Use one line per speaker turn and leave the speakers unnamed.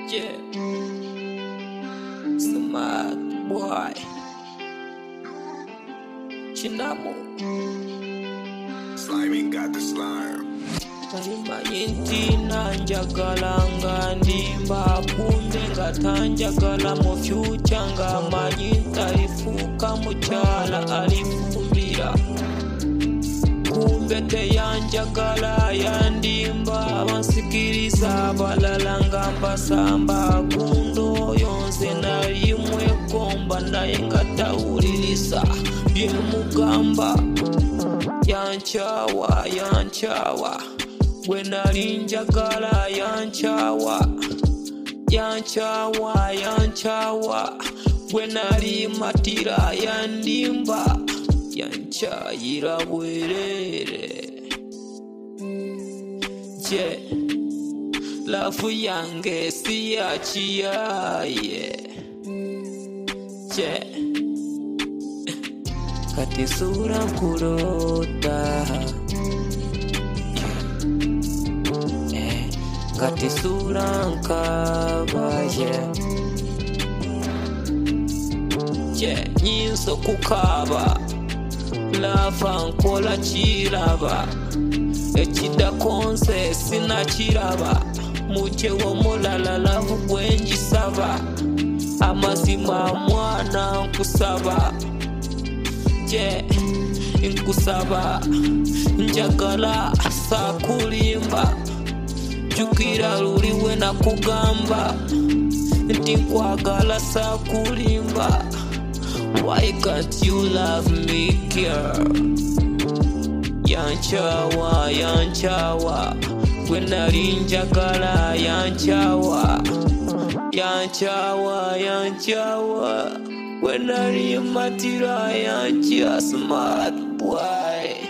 Yeah, smart boy. Chinamo.
Sliming got the slime.
Kalimanyinti nanjagala nga ndimba kumbe nga tanjagala mu future nga manyinta alifuuka mukyala alifumbira kumbe teyanjagala yandimba abansikiriza abalala nga mbasamba gundo yonze nali mwekomba naye nga tawuliriza byemugamba yanchawa gwe nali njagala yanchawa gwe nali matira yandimba yanchayira bwerere je lafu yange si yachiyaye je kati sura kurota kati sura nkabaye je nyinso kukaba lava nkola kiraba ekidakonse sinakiraba muche womulala lavu gwenjisaba amazima mwana nkusaba je nkusaba njagala sakulimba jukira luliwe na kugamba nti nkwagala sakulimba. Why can't you love me, girl? Yanchawa gwe nali njagala yanchawa gwe nali matira yancha smart boy.